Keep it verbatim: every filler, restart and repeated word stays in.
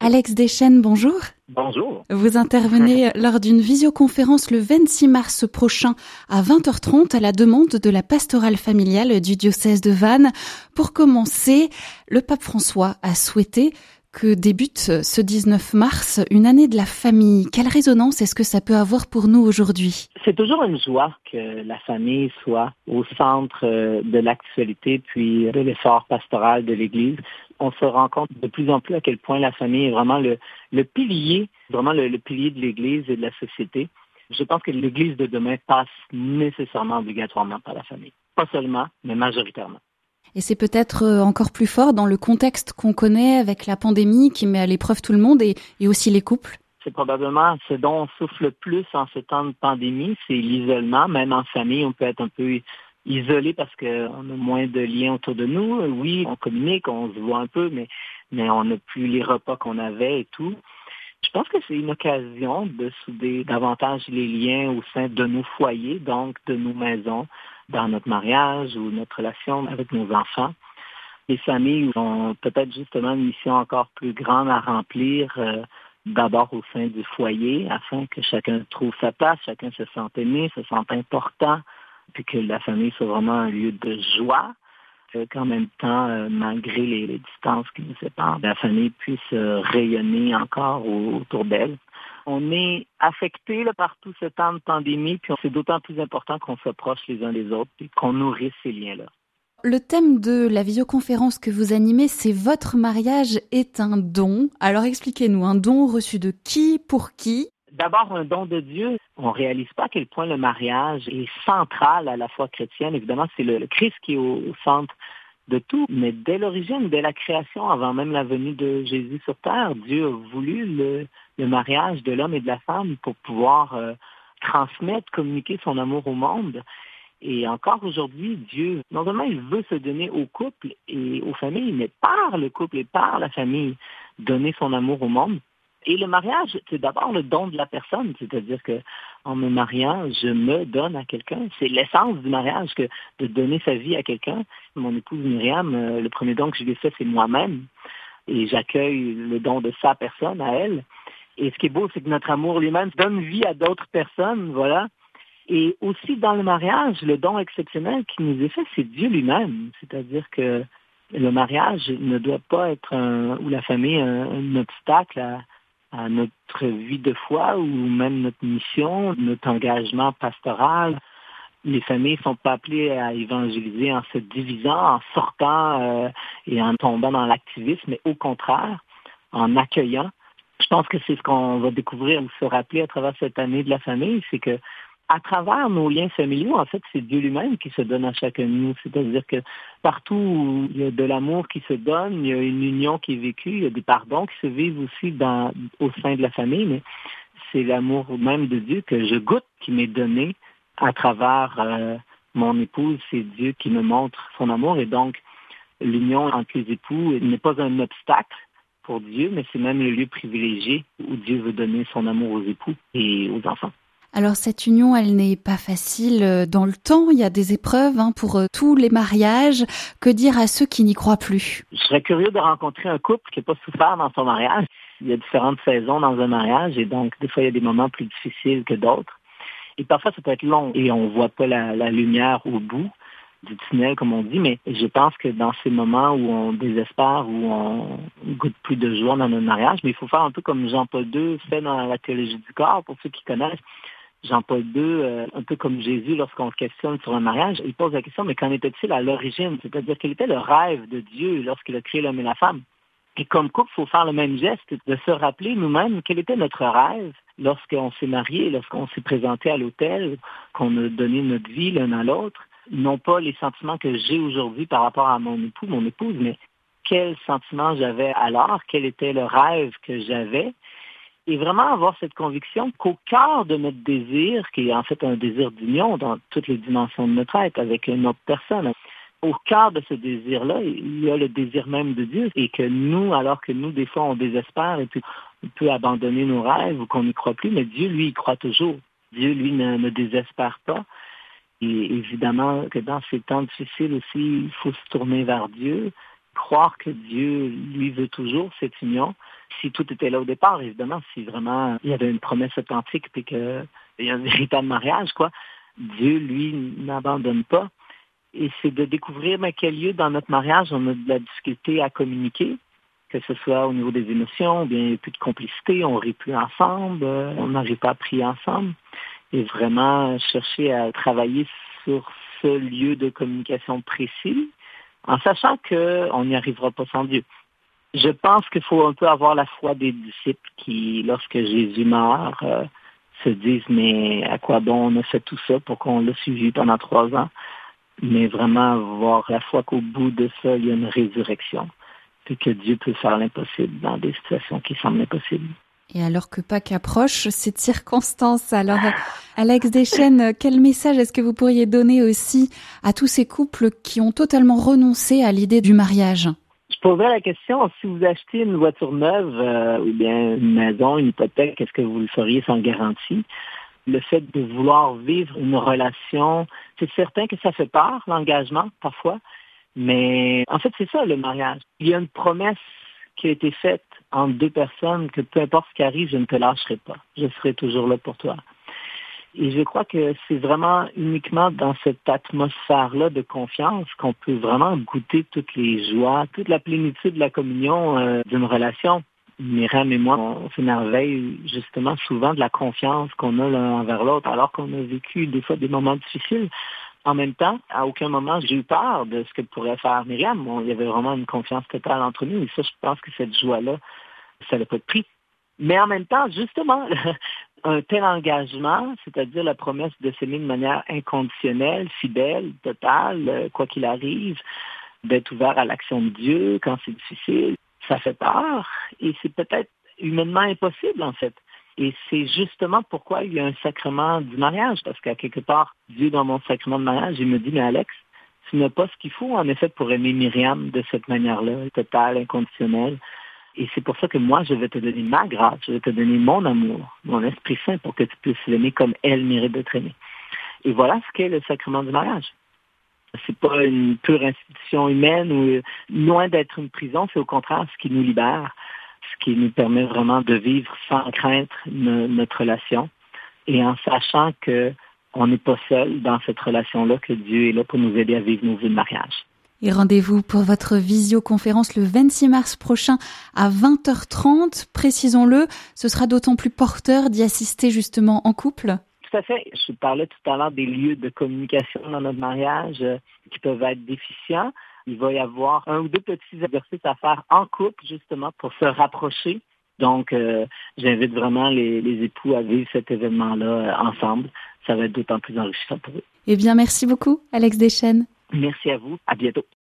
Alex Deschênes, bonjour. Bonjour. Vous intervenez lors d'une visioconférence le vingt-six mars prochain à vingt heures trente à la demande de la pastorale familiale du diocèse de Vannes. Pour commencer, le pape François a souhaité que débute ce dix-neuf mars une année de la famille. Quelle résonance est-ce que ça peut avoir pour nous aujourd'hui? C'est toujours une joie que la famille soit au centre de l'actualité puis de l'effort pastoral de l'Église. On se rend compte de plus en plus à quel point la famille est vraiment le, le pilier, vraiment le, le pilier de l'Église et de la société. Je pense que l'Église de demain passe nécessairement obligatoirement par la famille. Pas seulement, mais majoritairement. Et c'est peut-être encore plus fort dans le contexte qu'on connaît avec la pandémie qui met à l'épreuve tout le monde et, et aussi les couples. C'est probablement ce dont on souffre le plus en ce temps de pandémie, c'est l'isolement. Même en famille, on peut être un peu isolé parce qu'on a moins de liens autour de nous. Oui, on communique, on se voit un peu, mais, mais on n'a plus les repas qu'on avait et tout. Je pense que c'est une occasion de souder davantage les liens au sein de nos foyers, donc de nos maisons, dans notre mariage ou notre relation avec nos enfants. Les familles ont peut-être justement une mission encore plus grande à remplir, euh, d'abord au sein du foyer, afin que chacun trouve sa place, chacun se sente aimé, se sente important, puis que la famille soit vraiment un lieu de joie, qu'en même temps, euh, malgré les, les distances qui nous séparent, la famille puisse euh, rayonner encore au, autour d'elle. On est affecté là, par tout ce temps de pandémie, puis c'est d'autant plus important qu'on s'approche les uns des autres et qu'on nourrisse ces liens-là. Le thème de la visioconférence que vous animez, c'est « Votre mariage est un don ». Alors expliquez-nous, un don reçu de qui, pour qui? D'abord, un don de Dieu. On ne réalise pas à quel point le mariage est central à la foi chrétienne. Évidemment, c'est le, le Christ qui est au, au centre de tout, mais dès l'origine, dès la création, avant même la venue de Jésus sur terre, Dieu a voulu le, le mariage de l'homme et de la femme pour pouvoir euh, transmettre, communiquer son amour au monde. Et encore aujourd'hui, Dieu, non seulement il veut se donner au couple et aux familles, mais par le couple et par la famille, donner son amour au monde. Et le mariage, c'est d'abord le don de la personne, c'est-à-dire que en me mariant, je me donne à quelqu'un. C'est l'essence du mariage que de donner sa vie à quelqu'un. Mon épouse Myriam, le premier don que je lui ai fait, c'est moi-même. Et j'accueille le don de sa personne à elle. Et ce qui est beau, c'est que notre amour lui-même donne vie à d'autres personnes, voilà. Et aussi dans le mariage, le don exceptionnel qui nous est fait, c'est Dieu lui-même. C'est-à-dire que le mariage ne doit pas être un, ou la famille un, un obstacle à à notre vie de foi ou même notre mission, notre engagement pastoral. Les familles ne sont pas appelées à évangéliser en se divisant, en sortant euh, et en tombant dans l'activisme, mais au contraire, en accueillant. Je pense que c'est ce qu'on va découvrir ou se rappeler à travers cette année de la famille, c'est que à travers nos liens familiaux, en fait, c'est Dieu lui-même qui se donne à chacun de nous. C'est-à-dire que partout où il y a de l'amour qui se donne, il y a une union qui est vécue, il y a des pardons qui se vivent aussi dans, au sein de la famille, mais c'est l'amour même de Dieu que je goûte, qui m'est donné à travers euh, mon épouse. C'est Dieu qui me montre son amour et donc l'union entre les époux n'est pas un obstacle pour Dieu, mais c'est même le lieu privilégié où Dieu veut donner son amour aux époux et aux enfants. Alors cette union, elle n'est pas facile dans le temps. Il y a des épreuves hein, pour euh, tous les mariages. Que dire à ceux qui n'y croient plus? Je serais curieux de rencontrer un couple qui n'a pas souffert dans son mariage. Il y a différentes saisons dans un mariage et donc des fois il y a des moments plus difficiles que d'autres. Et parfois ça peut être long et on ne voit pas la, la lumière au bout du tunnel, comme on dit, mais je pense que dans ces moments où on désespère, où on goûte plus de joie dans notre mariage, mais il faut faire un peu comme Jean-Paul deux fait dans la théologie du corps, pour ceux qui connaissent. Jean-Paul deux, euh, un peu comme Jésus, lorsqu'on le questionne sur un mariage, il pose la question, mais qu'en était-il à l'origine? C'est-à-dire, quel était le rêve de Dieu lorsqu'il a créé l'homme et la femme? Et comme couple, il faut faire le même geste, de se rappeler nous-mêmes quel était notre rêve lorsqu'on s'est marié, lorsqu'on s'est présenté à l'autel, qu'on a donné notre vie l'un à l'autre. Non pas les sentiments que j'ai aujourd'hui par rapport à mon époux, mon épouse, mais quels sentiments j'avais alors, quel était le rêve que j'avais. Et vraiment avoir cette conviction qu'au cœur de notre désir, qui est en fait un désir d'union dans toutes les dimensions de notre être avec une autre personne, au cœur de ce désir-là, il y a le désir même de Dieu. Et que nous, alors que nous, des fois, on désespère et puis on peut abandonner nos rêves ou qu'on n'y croit plus, mais Dieu, lui, il croit toujours. Dieu, lui, ne, ne désespère pas. Et évidemment que dans ces temps difficiles aussi, il faut se tourner vers Dieu, croire que Dieu, lui, veut toujours cette union. Si tout était là au départ, évidemment, si vraiment il y avait une promesse authentique et qu'il y a un véritable mariage, quoi, Dieu, lui, n'abandonne pas. Et c'est de découvrir mais, quel lieu dans notre mariage on a de la difficulté à communiquer, que ce soit au niveau des émotions, ou bien il n'y a plus de complicité, on ne rit plus ensemble, on n'arrive pas à prier ensemble. Et vraiment chercher à travailler sur ce lieu de communication précis, en sachant qu'on n'y arrivera pas sans Dieu. Je pense qu'il faut un peu avoir la foi des disciples qui, lorsque Jésus meurt, euh, se disent « mais à quoi bon on a fait tout ça pour qu'on l'a suivi pendant trois ans ?» Mais vraiment avoir la foi qu'au bout de ça, il y a une résurrection, puis que Dieu peut faire l'impossible dans des situations qui semblent impossibles. Et alors que Pâques approche, cette circonstance, alors Alex Deschênes, quel message est-ce que vous pourriez donner aussi à tous ces couples qui ont totalement renoncé à l'idée du mariage? Je poserais la question, si vous achetez une voiture neuve euh, ou bien une maison, une hypothèque, est-ce que vous le feriez sans garantie? Le fait de vouloir vivre une relation, c'est certain que ça fait peur, l'engagement, parfois, mais en fait, c'est ça le mariage. Il y a une promesse qui a été faite entre deux personnes que peu importe ce qui arrive, je ne te lâcherai pas. Je serai toujours là pour toi. Et je crois que c'est vraiment uniquement dans cette atmosphère-là de confiance qu'on peut vraiment goûter toutes les joies, toute la plénitude de la communion euh, d'une relation. Myriam et moi, on s'émerveille justement souvent de la confiance qu'on a l'un envers l'autre, alors qu'on a vécu des fois des moments difficiles. En même temps, à aucun moment, j'ai eu peur de ce que pourrait faire Myriam. Bon, il y avait vraiment une confiance totale entre nous. Et ça, je pense que cette joie-là, ça n'a pas de prix. Mais en même temps, justement, un tel engagement, c'est-à-dire la promesse de s'aimer de manière inconditionnelle, fidèle, totale, quoi qu'il arrive, d'être ouvert à l'action de Dieu quand c'est difficile, ça fait peur. Et c'est peut-être humainement impossible, en fait. Et c'est justement pourquoi il y a un sacrement du mariage, parce qu'à quelque part, Dieu, dans mon sacrement de mariage, il me dit, mais Alex, tu n'as pas ce qu'il faut, en effet, pour aimer Myriam de cette manière-là, totale, inconditionnelle. Et c'est pour ça que moi, je vais te donner ma grâce, je vais te donner mon amour, mon Esprit Saint, pour que tu puisses l'aimer comme elle mérite d'être aimée. Et voilà ce qu'est le sacrement du mariage. C'est pas une pure institution humaine ou loin d'être une prison, c'est au contraire ce qui nous libère, ce qui nous permet vraiment de vivre sans crainte no- notre relation et en sachant que on n'est pas seul dans cette relation-là, que Dieu est là pour nous aider à vivre nos vies de mariage. Et rendez-vous pour votre visioconférence le vingt-six mars prochain à vingt heures trente. Précisons-le, ce sera d'autant plus porteur d'y assister justement en couple. Tout à fait. Je parlais tout à l'heure des lieux de communication dans notre mariage euh, qui peuvent être déficients. Il va y avoir un ou deux petits exercices à faire en couple, justement, pour se rapprocher. Donc, euh, j'invite vraiment les, les époux à vivre cet événement-là euh, ensemble. Ça va être d'autant plus enrichissant pour eux. Eh bien, merci beaucoup, Alex Deschênes. Merci à vous. À bientôt.